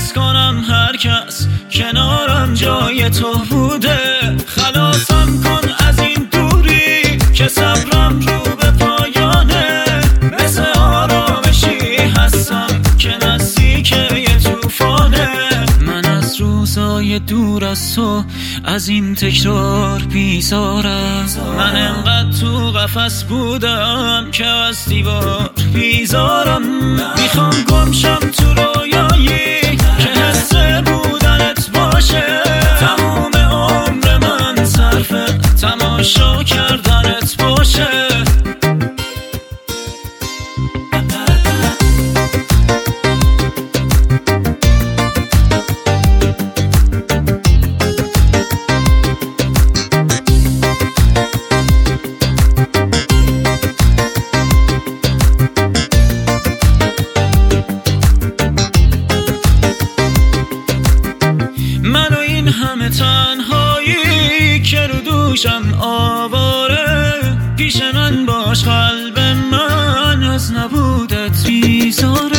حس کنم هر کس کنارم جای تو بوده. خلاصم کن از این دوری که صبرم رو به پایانه. مثل آرامشی هستم که نزدیک یه توفانه. من از روزای دور از تو، از این تکرار بیزارم. من انقدر تو قفس بودم که از دیوار بیزارم. میخوام گمشم تو رویایی که حس بودنت باشه. تموم عمر من صرف تماشا کردنت باشه. منو این همه تنهایی که رو دوشم آواره. پیش من باش قلب من از نبودت بیزاره.